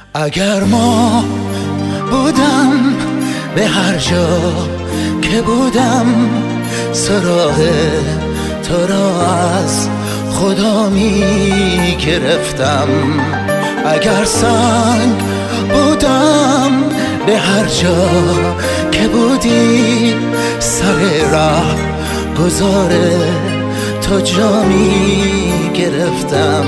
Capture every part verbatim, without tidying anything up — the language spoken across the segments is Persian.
اگر ما بودم به هر جا که بودم، سراغ تو را از خدا می گرفتم. اگر سنگ بودم به هر جا که بودی، سر راه گذار تو جا می گرفتم.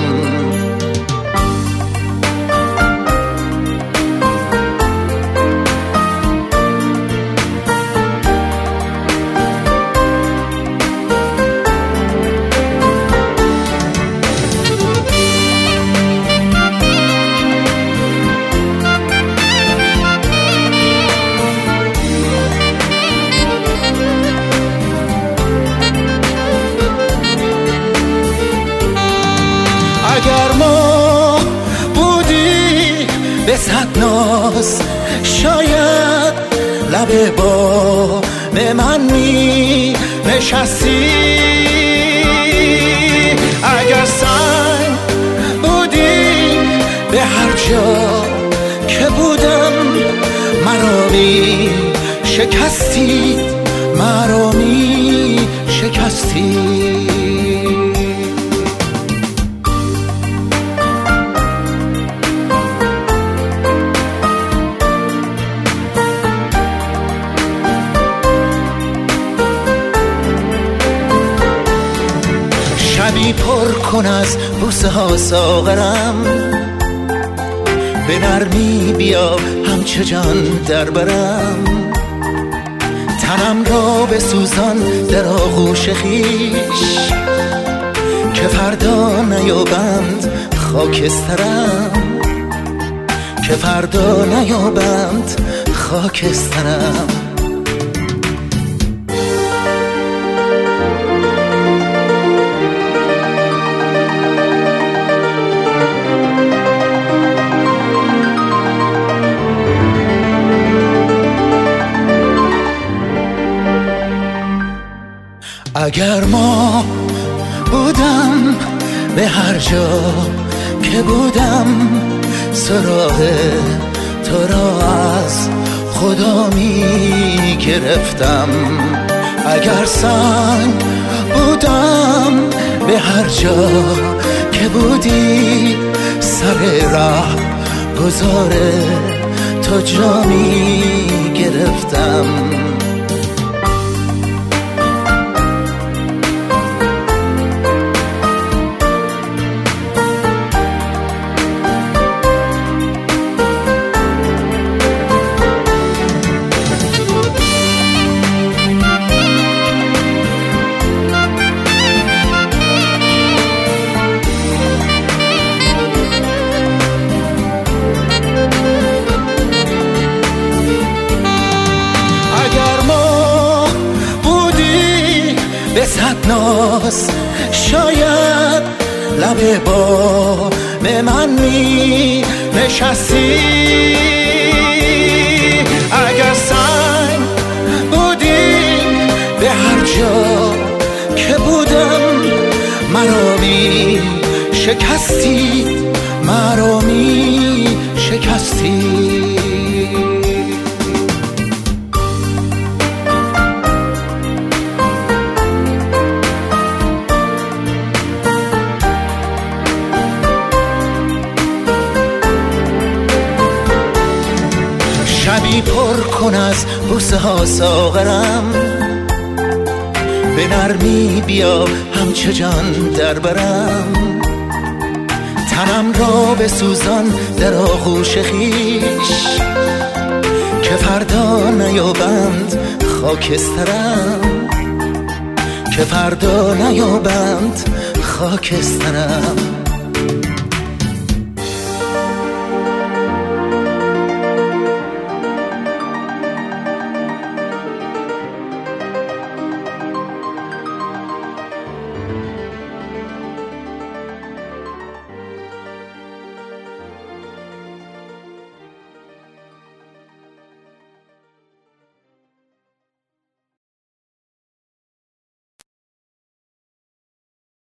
اگر ما بودی به صد ناز، شاید لب با من می نشستی. اگر سنگ بودی به هر جا که بودم، مرا می شکستی، مرا می شکستی. شبی پر کن از بوسه ها ساغرم، به نرمی بیا همچه جان در برم. تنم را به سوزان در آغوش خویش، که فردا نیابند خاکسترم، که فردا نیابند خاکسترم. اگر ما بودم به هر جا که بودم، سراغ تو را از خدا می گرفتم. اگر سنگ بودم به هر جا که بودی، سر راه گذار تو جا می گرفتم. به صد ناز، شاید لب با من می نشستی. اگر سنگ بودی به هر جا که بودم، مرا می شکستی، مرا می شکستی. شبی پر کن از بوسه ها ساغرم، به نرمی بیا همچه جان در برم. تنم را به سوزان در آغوش خویش، که فردا نیابند خاکسترم، که فردا نیابند خاکسترم.